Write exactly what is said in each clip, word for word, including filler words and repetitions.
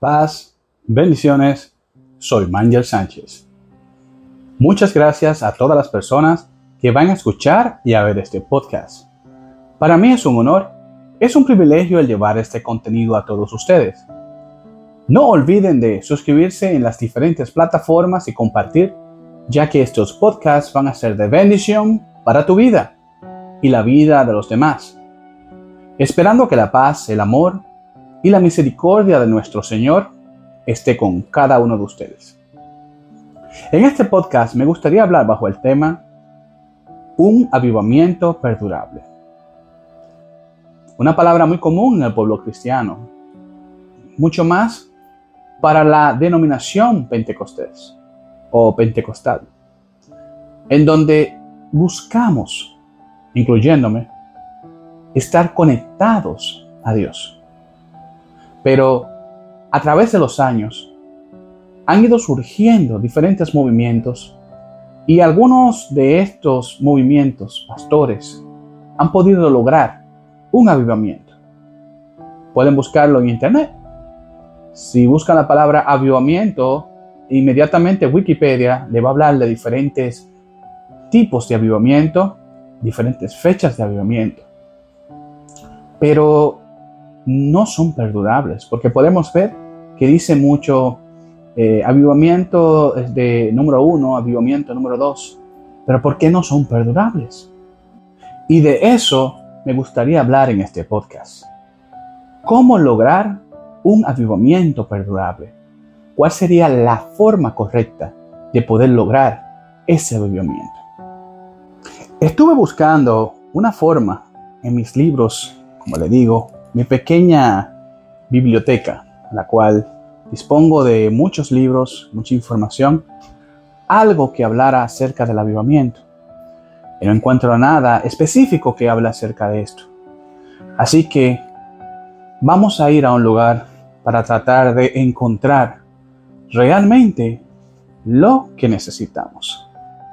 Paz, bendiciones, soy Manger Sánchez. Muchas gracias a todas las personas que van a escuchar y a ver este podcast. Para mí es un honor, es un privilegio el llevar este contenido a todos ustedes. No olviden de suscribirse en las diferentes plataformas y compartir, ya que estos podcasts van a ser de bendición para tu vida y la vida de los demás. Esperando que la paz, el amor y la misericordia de nuestro Señor esté con cada uno de ustedes. En este podcast me gustaría hablar bajo el tema un avivamiento perdurable. Una palabra muy común en el pueblo cristiano, mucho más para la denominación pentecostés o pentecostal, en donde buscamos, incluyéndome, estar conectados a Dios. Pero a través de los años han ido surgiendo diferentes movimientos y algunos de estos movimientos, pastores, han podido lograr un avivamiento. Pueden buscarlo en internet. Si buscan la palabra avivamiento, inmediatamente Wikipedia le va a hablar de diferentes tipos de avivamiento, diferentes fechas de avivamiento. Pero no son perdurables, porque podemos ver que dice mucho eh, avivamiento de número uno, avivamiento número dos, pero ¿por qué no son perdurables? Y de eso me gustaría hablar en este podcast. ¿Cómo lograr un avivamiento perdurable? ¿Cuál sería la forma correcta de poder lograr ese avivamiento? Estuve buscando una forma en mis libros, como le digo, mi pequeña biblioteca, la cual dispongo de muchos libros, mucha información, algo que hablara acerca del avivamiento. Y no encuentro nada específico que hable acerca de esto. Así que vamos a ir a un lugar para tratar de encontrar realmente lo que necesitamos.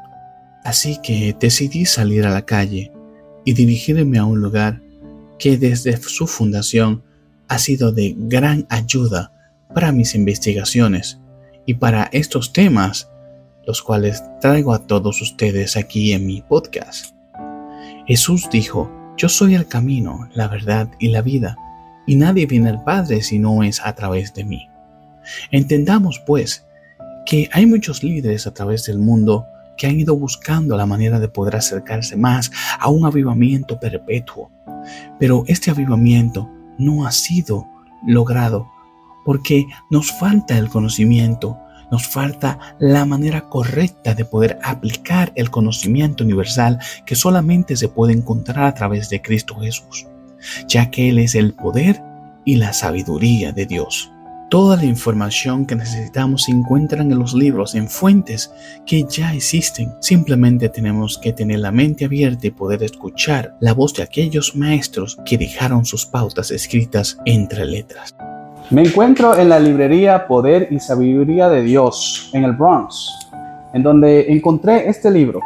Así que decidí salir a la calle y dirigirme a un lugar que desde su fundación ha sido de gran ayuda para mis investigaciones y para estos temas, los cuales traigo a todos ustedes aquí en mi podcast. Jesús dijo: yo soy el camino, la verdad y la vida, y nadie viene al Padre si no es a través de mí. Entendamos pues que hay muchos líderes a través del mundo que han ido buscando la manera de poder acercarse más a un avivamiento perpetuo. Pero este avivamiento no ha sido logrado porque nos falta el conocimiento, nos falta la manera correcta de poder aplicar el conocimiento universal que solamente se puede encontrar a través de Cristo Jesús, ya que Él es el poder y la sabiduría de Dios. Toda la información que necesitamos se encuentra en los libros, en fuentes que ya existen. Simplemente tenemos que tener la mente abierta y poder escuchar la voz de aquellos maestros que dejaron sus pautas escritas entre letras. Me encuentro en la librería Poder y Sabiduría de Dios en el Bronx, en donde encontré este libro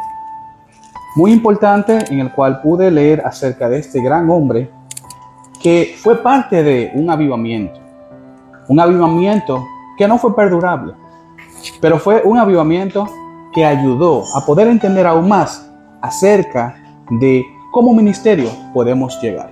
muy importante, en el cual pude leer acerca de este gran hombre que fue parte de un avivamiento. Un avivamiento que no fue perdurable, pero fue un avivamiento que ayudó a poder entender aún más acerca de cómo ministerio podemos llegar.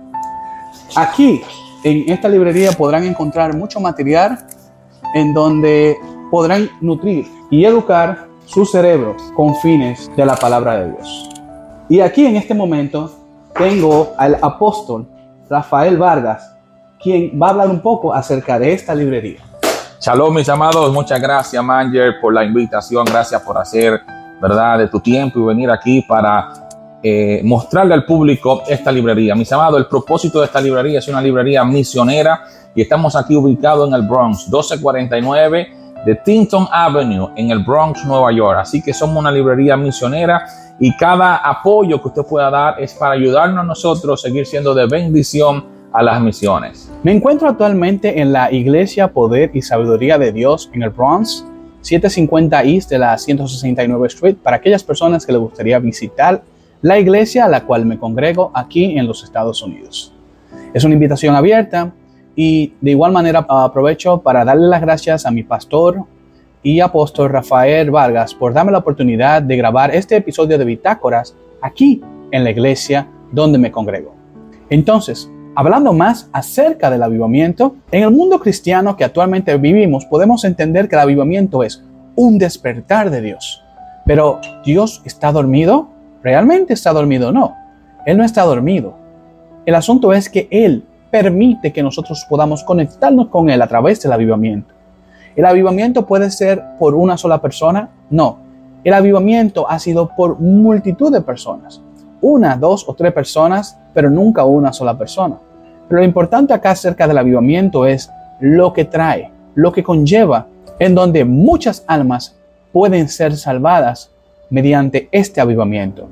Aquí, en esta librería, podrán encontrar mucho material en donde podrán nutrir y educar su cerebro con fines de la palabra de Dios. Y aquí, en este momento, tengo al apóstol Rafael Vargas, quien va a hablar un poco acerca de esta librería. Shalom, mis amados, muchas gracias, Manger, por la invitación. Gracias por hacer, verdad, de tu tiempo y venir aquí para eh, mostrarle al público esta librería. Mis amados, el propósito de esta librería es una librería misionera y estamos aquí ubicados en el Bronx, doce cuarenta y nueve de Tinton Avenue, en el Bronx, Nueva York. Así que somos una librería misionera y cada apoyo que usted pueda dar es para ayudarnos a nosotros a seguir siendo de bendición a las misiones. Me encuentro actualmente en la Iglesia Poder y Sabiduría de Dios en el Bronx, setecientos cincuenta East de la ciento sesenta y nueve Street, para aquellas personas que les gustaría visitar la iglesia a la cual me congrego aquí en los Estados Unidos. Es una invitación abierta Y de igual manera aprovecho para darle las gracias a mi pastor y apóstol Rafael Vargas por darme la oportunidad de grabar este episodio de Bitácoras aquí en la iglesia donde me congrego. Entonces, hablando más acerca del avivamiento, en el mundo cristiano que actualmente vivimos podemos entender que el avivamiento es un despertar de Dios. Pero, ¿Dios está dormido? ¿Realmente está dormido? No, Él no está dormido. El asunto es que Él permite que nosotros podamos conectarnos con Él a través del avivamiento. ¿El avivamiento puede ser por una sola persona? No. El avivamiento ha sido por multitud de personas. Una, dos o tres personas, pero nunca una sola persona. Pero lo importante acá acerca del avivamiento es lo que trae, lo que conlleva, en donde muchas almas pueden ser salvadas mediante este avivamiento.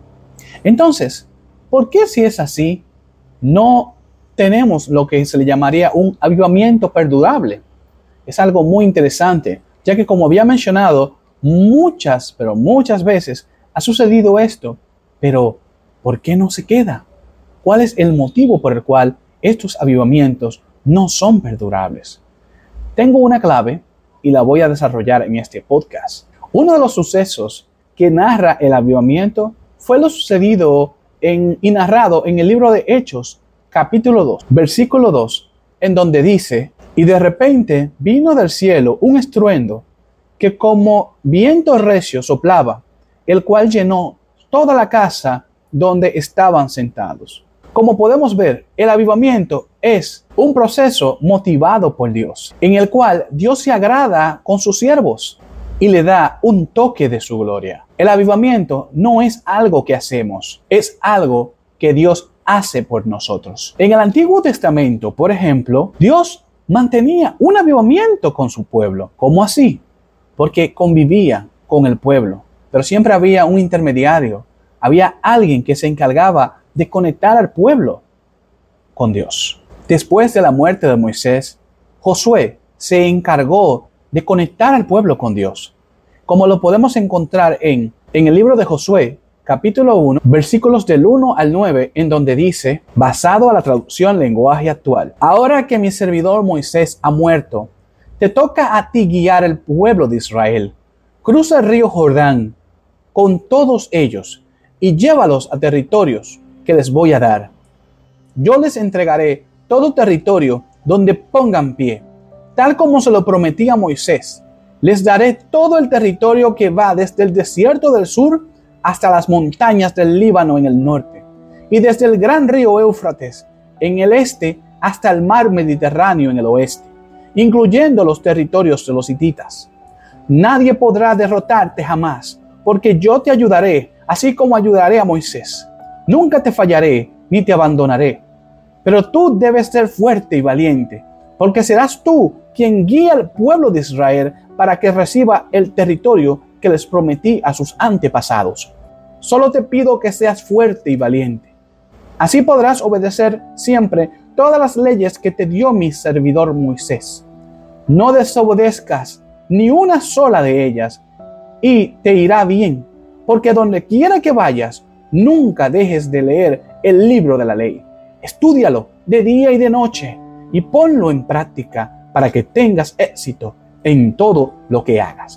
Entonces, ¿por qué si es así, no tenemos lo que se le llamaría un avivamiento perdurable? Es algo muy interesante, ya que como había mencionado, muchas, pero muchas veces ha sucedido esto, pero ¿por qué no se queda? ¿Cuál es el motivo por el cual estos avivamientos no son perdurables? Tengo una clave y la voy a desarrollar en este podcast. Uno de los sucesos que narra el avivamiento fue lo sucedido en, y narrado en el libro de Hechos, capítulo dos, versículo dos, en donde dice: y de repente vino del cielo un estruendo que como viento recio soplaba, el cual llenó toda la casa donde estaban sentados. Como podemos ver, el avivamiento es un proceso motivado por Dios, en el cual Dios se agrada con sus siervos y le da un toque de su gloria. El avivamiento no es algo que hacemos, es algo que Dios hace por nosotros. En el Antiguo Testamento, por ejemplo, Dios mantenía un avivamiento con su pueblo. ¿Cómo así? Porque convivía con el pueblo, pero siempre había un intermediario. Había alguien que se encargaba de conectar al pueblo con Dios. Después de la muerte de Moisés, Josué se encargó de conectar al pueblo con Dios, como lo podemos encontrar en, en el libro de Josué, capítulo uno, versículos del uno al nueve, en donde dice, basado a la traducción lenguaje actual: ahora que mi servidor Moisés ha muerto, te toca a ti guiar el pueblo de Israel. Cruza el río Jordán con todos ellos y llévalos a territorios que les voy a dar. Yo les entregaré todo territorio donde pongan pie, tal como se lo prometí a Moisés. Les daré todo el territorio que va desde el desierto del sur hasta las montañas del Líbano en el norte, y desde el gran río Éufrates en el este hasta el mar Mediterráneo en el oeste, incluyendo los territorios de los hititas. Nadie podrá derrotarte jamás, porque yo te ayudaré, así como ayudaré a Moisés. Nunca te fallaré, ni te abandonaré. Pero tú debes ser fuerte y valiente, porque serás tú quien guía al pueblo de Israel para que reciba el territorio que les prometí a sus antepasados. Solo te pido que seas fuerte y valiente. Así podrás obedecer siempre todas las leyes que te dio mi servidor Moisés. No desobedezcas ni una sola de ellas, y te irá bien, porque donde quiera que vayas, nunca dejes de leer el libro de la ley. Estúdialo de día y de noche, y ponlo en práctica para que tengas éxito en todo lo que hagas.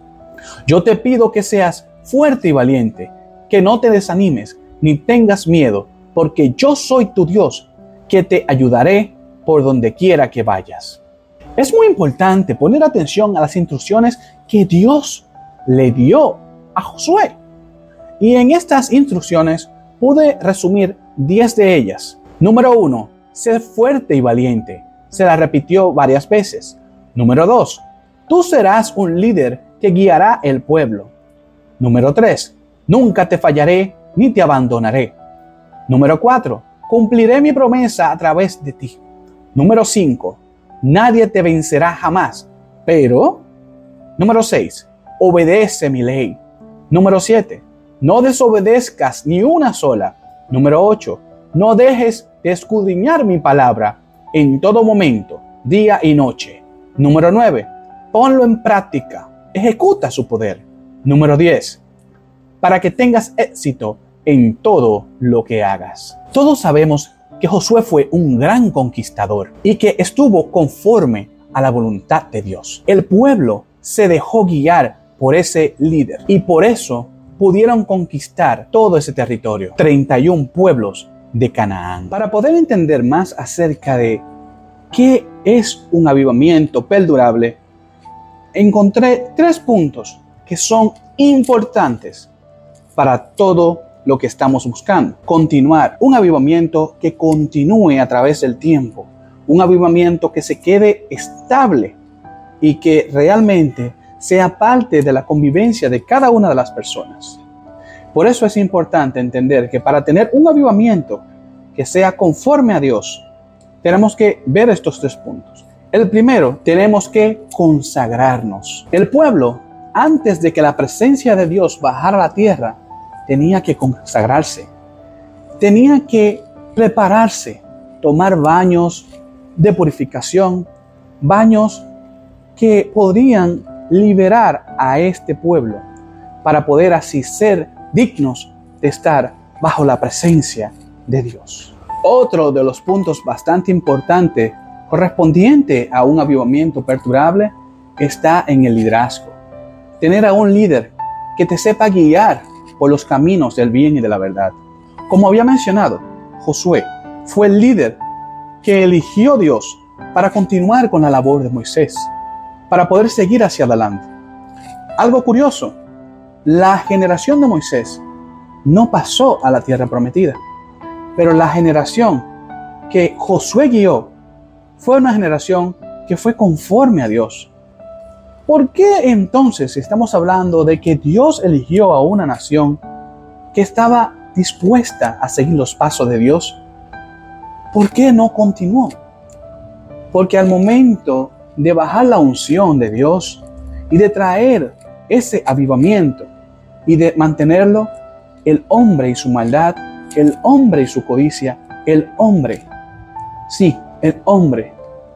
Yo te pido que seas fuerte y valiente, que no te desanimes ni tengas miedo, porque yo soy tu Dios, que te ayudaré por donde quiera que vayas. Es muy importante poner atención a las instrucciones que Dios le dio a Josué. Y en estas instrucciones pude resumir diez de ellas. Número uno, sé fuerte y valiente. Se la repitió varias veces. Número dos, tú serás un líder que guiará el pueblo. Número tres, nunca te fallaré ni te abandonaré. Número cuatro, cumpliré mi promesa a través de ti. Número cinco, nadie te vencerá jamás. Pero, número seis, obedece mi ley. Número siete, no desobedezcas ni una sola. Número ocho, no dejes de escudriñar mi palabra en todo momento, día y noche. Número nueve, ponlo en práctica, ejecuta su poder. Número diez, para que tengas éxito en todo lo que hagas. Todos sabemos que Josué fue un gran conquistador y que estuvo conforme a la voluntad de Dios. El pueblo se dejó guiar por ese líder y por eso pudieron conquistar todo ese territorio, treinta y uno pueblos de Canaán. Para poder entender más acerca de qué es un avivamiento perdurable, encontré tres puntos que son importantes para todo lo que estamos buscando. Continuar, un avivamiento que continúe a través del tiempo, un avivamiento que se quede estable y que realmente sea parte de la convivencia de cada una de las personas. Por eso es importante entender que para tener un avivamiento que sea conforme a Dios, tenemos que ver estos tres puntos. El primero, tenemos que consagrarnos. El pueblo, antes de que la presencia de Dios bajara a la tierra, tenía que consagrarse. Tenía que prepararse, tomar baños de purificación, baños que podrían liberar a este pueblo para poder así ser dignos de estar bajo la presencia de Dios. Otro de los puntos bastante importantes correspondiente a un avivamiento perdurable está en el liderazgo. Tener a un líder que te sepa guiar por los caminos del bien y de la verdad. Como había mencionado, Josué fue el líder que eligió Dios para continuar con la labor de Moisés, para poder seguir hacia adelante. Algo curioso, la generación de Moisés no pasó a la tierra prometida, pero la generación que Josué guió fue una generación que fue conforme a Dios. ¿Por qué entonces estamos hablando de que Dios eligió a una nación que estaba dispuesta a seguir los pasos de Dios? ¿Por qué no continuó? Porque al momento de bajar la unción de Dios y de traer ese avivamiento y de mantenerlo, el hombre y su maldad, el hombre y su codicia, el hombre, sí, el hombre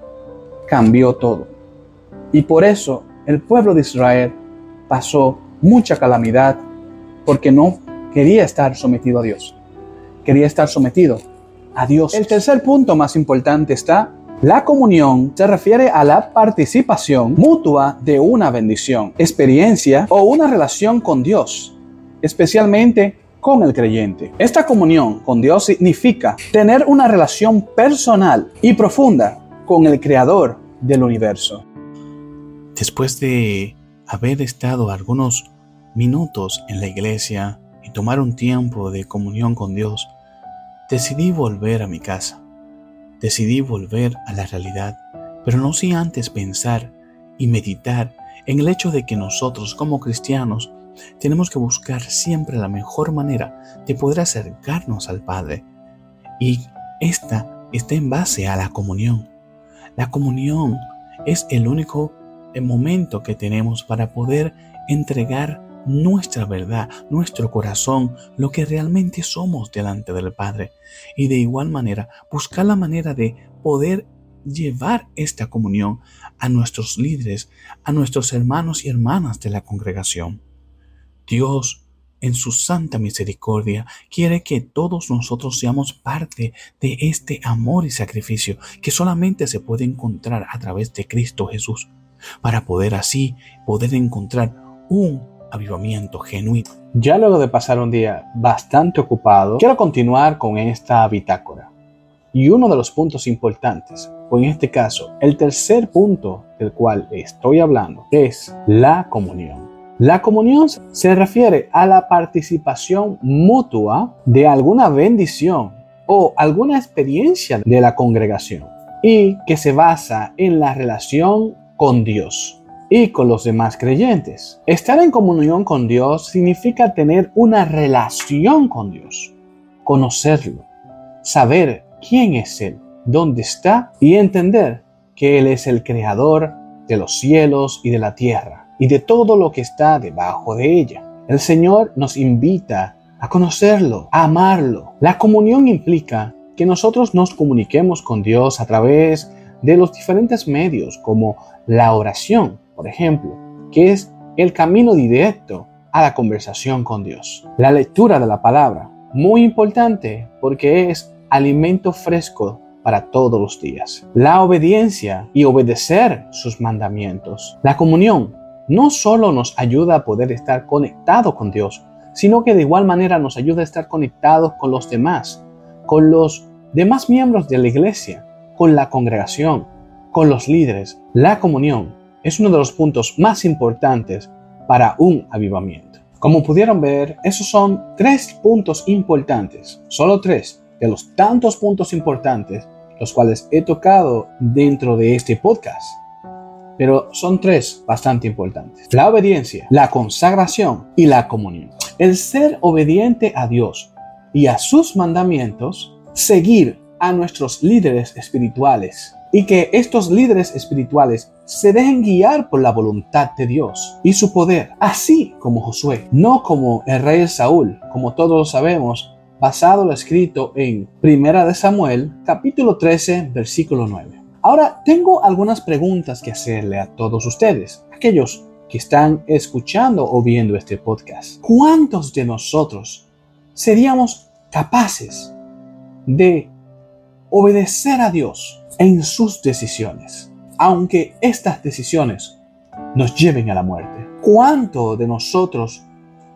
cambió todo. Y por eso el pueblo de Israel pasó mucha calamidad porque no quería estar sometido a Dios. Quería estar sometido a Dios. El tercer punto más importante está: la comunión se refiere a la participación mutua de una bendición, experiencia o una relación con Dios, especialmente con el creyente. Esta comunión con Dios significa tener una relación personal y profunda con el Creador del universo. Después de haber estado algunos minutos en la iglesia y tomar un tiempo de comunión con Dios, decidí volver a mi casa. Decidí volver a la realidad, pero no sin antes pensar y meditar en el hecho de que nosotros como cristianos tenemos que buscar siempre la mejor manera de poder acercarnos al Padre. Y esta está en base a la comunión. La comunión es el único momento que tenemos para poder entregar nuestra verdad, nuestro corazón, lo que realmente somos delante del Padre. Y de igual manera, buscar la manera de poder llevar esta comunión a nuestros líderes, a nuestros hermanos y hermanas de la congregación. Dios, en su santa misericordia, quiere que todos nosotros seamos parte de este amor y sacrificio que solamente se puede encontrar a través de Cristo Jesús, para poder así poder encontrar un avivamiento genuino. Ya luego de pasar un día bastante ocupado, quiero continuar con esta bitácora. Y uno de los puntos importantes, o en este caso, el tercer punto del cual estoy hablando, es la comunión. La comunión se refiere a la participación mutua de alguna bendición o alguna experiencia de la congregación y que se basa en la relación con Dios y con los demás creyentes. Estar en comunión con Dios significa tener una relación con Dios, conocerlo, saber quién es Él, dónde está y entender que Él es el creador de los cielos y de la tierra y de todo lo que está debajo de ella. El Señor nos invita a conocerlo, a amarlo. La comunión implica que nosotros nos comuniquemos con Dios a través de los diferentes medios, como la oración, por ejemplo, que es el camino directo a la conversación con Dios. La lectura de la palabra, muy importante porque es alimento fresco para todos los días. La obediencia y obedecer sus mandamientos. La comunión no solo nos ayuda a poder estar conectados con Dios, sino que de igual manera nos ayuda a estar conectados con los demás, con los demás miembros de la iglesia, con la congregación, con los líderes. La comunión es uno de los puntos más importantes para un avivamiento. Como pudieron ver, esos son tres puntos importantes, solo tres de los tantos puntos importantes los cuales he tocado dentro de este podcast. Pero son tres bastante importantes: la obediencia, la consagración y la comunión. El ser obediente a Dios y a sus mandamientos, seguir a nuestros líderes espirituales y que estos líderes espirituales se dejen guiar por la voluntad de Dios y su poder, así como Josué, no como el rey Saúl, como todos lo sabemos, basado lo escrito en Primera de Samuel, capítulo trece, versículo nueve. Ahora, tengo algunas preguntas que hacerle a todos ustedes, aquellos que están escuchando o viendo este podcast. ¿Cuántos de nosotros seríamos capaces de obedecer a Dios en sus decisiones, aunque estas decisiones nos lleven a la muerte? ¿Cuántos de nosotros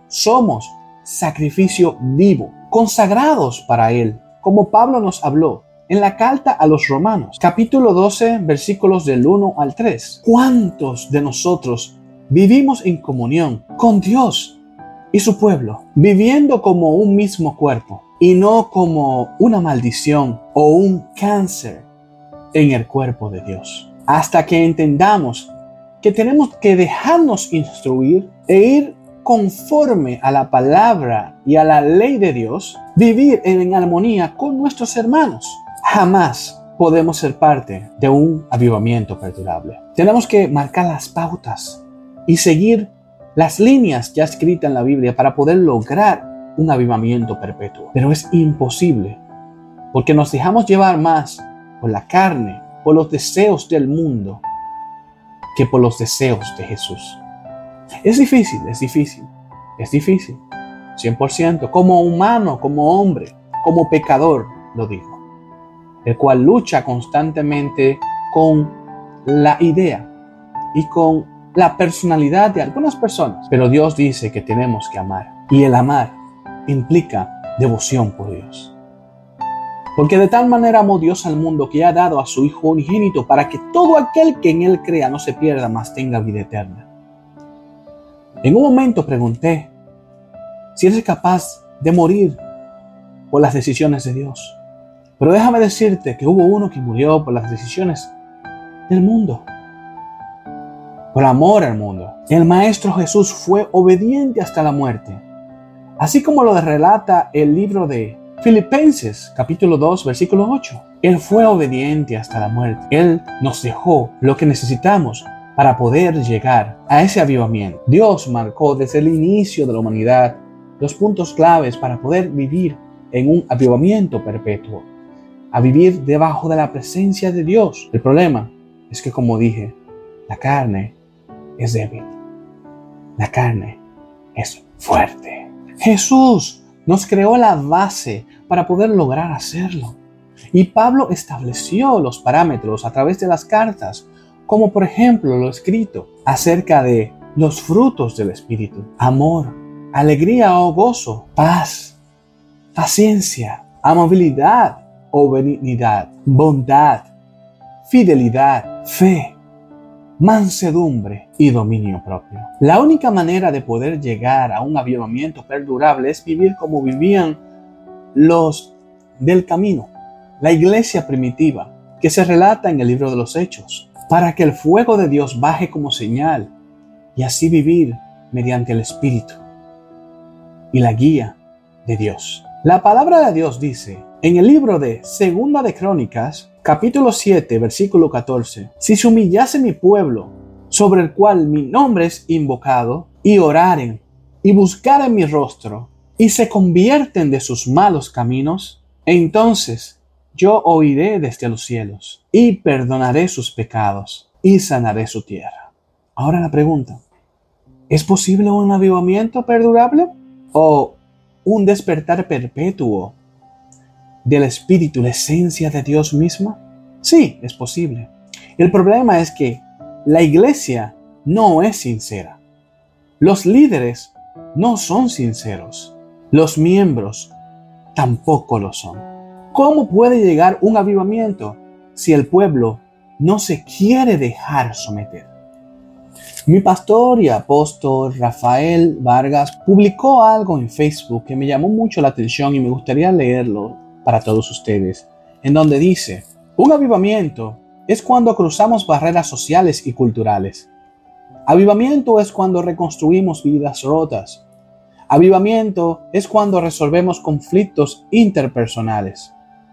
somos sacrificio vivo, consagrados para Él, como Pablo nos habló en la carta a los Romanos, capítulo doce, versículos del uno al tres? ¿Cuántos de nosotros vivimos en comunión con Dios y su pueblo, viviendo como un mismo cuerpo y no como una maldición o un cáncer en el cuerpo de Dios? Hasta que entendamos que tenemos que dejarnos instruir e ir conforme a la palabra y a la ley de Dios, vivir en armonía con nuestros hermanos. Jamás podemos ser parte de un avivamiento perdurable. Tenemos que marcar las pautas y seguir las líneas ya escritas en la Biblia para poder lograr un avivamiento perpetuo. Pero es imposible, porque nos dejamos llevar más por la carne, por los deseos del mundo, que por los deseos de Jesús. Es difícil, es difícil, es difícil, cien por ciento, como humano, como hombre, como pecador, lo digo, el cual lucha constantemente con la idea y con la personalidad de algunas personas. Pero Dios dice que tenemos que amar, y el amar implica devoción por Dios. Porque de tal manera amó Dios al mundo que ha dado a su Hijo unigénito para que todo aquel que en Él crea no se pierda, mas tenga vida eterna. En un momento pregunté si eres capaz de morir por las decisiones de Dios. Pero déjame decirte que hubo uno que murió por las decisiones del mundo, por amor al mundo. El Maestro Jesús fue obediente hasta la muerte, así como lo relata el libro de Filipenses, capítulo dos, versículo ocho. Él fue obediente hasta la muerte. Él nos dejó lo que necesitamos para poder llegar a ese avivamiento. Dios marcó desde el inicio de la humanidad los puntos claves para poder vivir en un avivamiento perpetuo, a vivir debajo de la presencia de Dios. El problema es que, como dije, la carne es débil, la carne es fuerte. Jesús nos creó la base para poder lograr hacerlo, y Pablo estableció los parámetros a través de las cartas, como por ejemplo lo escrito acerca de los frutos del Espíritu: amor, alegría o gozo, paz, paciencia, amabilidad o benignidad, bondad, fidelidad, fe, mansedumbre y dominio propio. La única manera de poder llegar a un avivamiento perdurable es vivir como vivían los del camino, la iglesia primitiva, que se relata en el libro de los Hechos, para que el fuego de Dios baje como señal y así vivir mediante el Espíritu y la guía de Dios. La palabra de Dios dice en el libro de Segunda de Crónicas, capítulo siete, versículo catorce: si se humillase mi pueblo, sobre el cual mi nombre es invocado, y oraren, y buscaren mi rostro, y se convierten de sus malos caminos, entonces yo oiré desde los cielos, y perdonaré sus pecados, y sanaré su tierra. Ahora la pregunta: ¿es posible un avivamiento perdurable? ¿O un despertar perpetuo del Espíritu la esencia de Dios misma? Sí, es posible. El problema es que la iglesia no es sincera. Los líderes no son sinceros. Los miembros tampoco lo son. ¿Cómo puede llegar un avivamiento si el pueblo no se quiere dejar someter? Mi pastor y apóstol Rafael Vargas publicó algo en Facebook que me llamó mucho la atención y me gustaría leerlo para todos ustedes, en donde dice: un avivamiento es cuando cruzamos barreras sociales y culturales. Avivamiento es cuando reconstruimos vidas rotas. Avivamiento es cuando resolvemos conflictos interpersonales.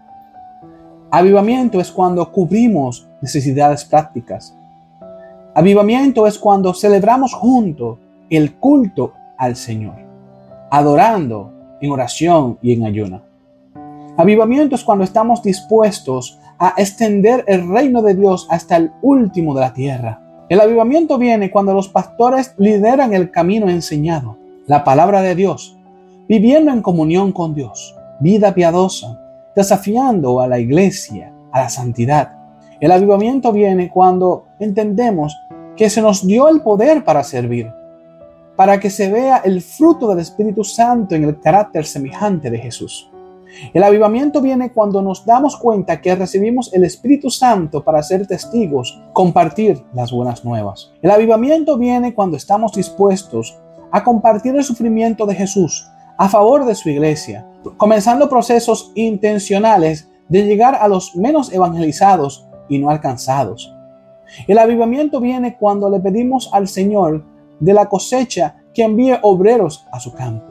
Avivamiento es cuando cubrimos necesidades prácticas. Avivamiento es cuando celebramos juntos el culto al Señor, adorando en oración y en ayuno. Avivamiento es cuando estamos dispuestos a extender el reino de Dios hasta el último de la tierra. El avivamiento viene cuando los pastores lideran el camino enseñado, la palabra de Dios, viviendo en comunión con Dios, vida piadosa, desafiando a la iglesia a la santidad. El avivamiento viene cuando entendemos que se nos dio el poder para servir, para que se vea el fruto del Espíritu Santo en el carácter semejante de Jesús. El avivamiento viene cuando nos damos cuenta que recibimos el Espíritu Santo para ser testigos, compartir las buenas nuevas. El avivamiento viene cuando estamos dispuestos a compartir el sufrimiento de Jesús a favor de su iglesia, comenzando procesos intencionales de llegar a los menos evangelizados y no alcanzados. El avivamiento viene cuando le pedimos al Señor de la cosecha que envíe obreros a su campo.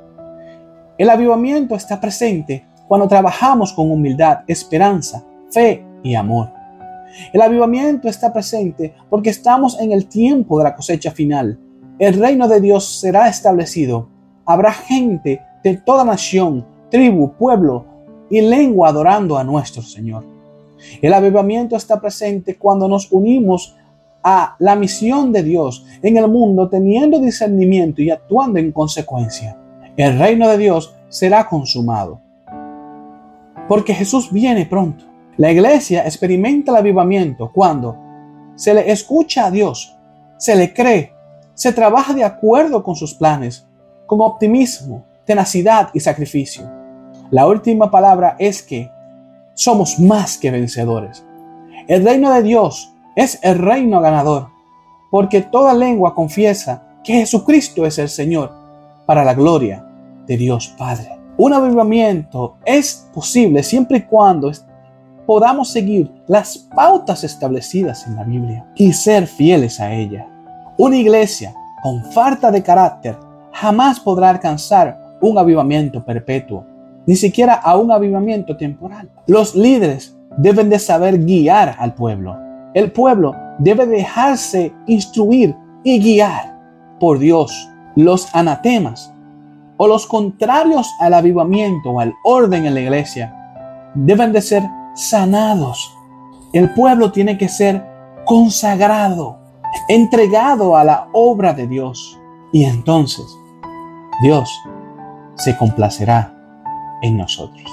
El avivamiento está presente cuando trabajamos con humildad, esperanza, fe y amor. El avivamiento está presente porque estamos en el tiempo de la cosecha final. El reino de Dios será establecido. Habrá gente de toda nación, tribu, pueblo y lengua adorando a nuestro Señor. El avivamiento está presente cuando nos unimos a la misión de Dios en el mundo, teniendo discernimiento y actuando en consecuencia. El reino de Dios será consumado, porque Jesús viene pronto. La iglesia experimenta el avivamiento cuando se le escucha a Dios, se le cree, se trabaja de acuerdo con sus planes, con optimismo, tenacidad y sacrificio. La última palabra es que somos más que vencedores. El reino de Dios es el reino ganador, porque toda lengua confiesa que Jesucristo es el Señor, para la gloria de Dios Padre. Un avivamiento es posible siempre y cuando podamos seguir las pautas establecidas en la Biblia y ser fieles a ella. Una iglesia con falta de carácter jamás podrá alcanzar un avivamiento perpetuo, ni siquiera a un avivamiento temporal. Los líderes deben de saber guiar al pueblo. El pueblo debe dejarse instruir y guiar por Dios. Los anatemas o los contrarios al avivamiento o al orden en la iglesia deben de ser sanados. El pueblo tiene que ser consagrado, entregado a la obra de Dios. Y entonces Dios se complacerá en nosotros.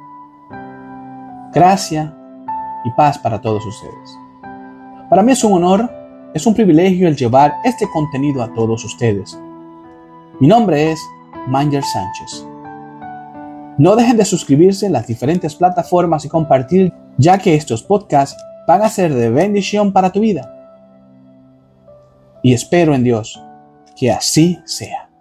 Gracia y paz para todos ustedes. Para mí es un honor, es un privilegio el llevar este contenido a todos ustedes. Mi nombre es Manger Sánchez. No dejen de suscribirse en las diferentes plataformas y compartir, ya que estos podcasts van a ser de bendición para tu vida. Y espero en Dios que así sea.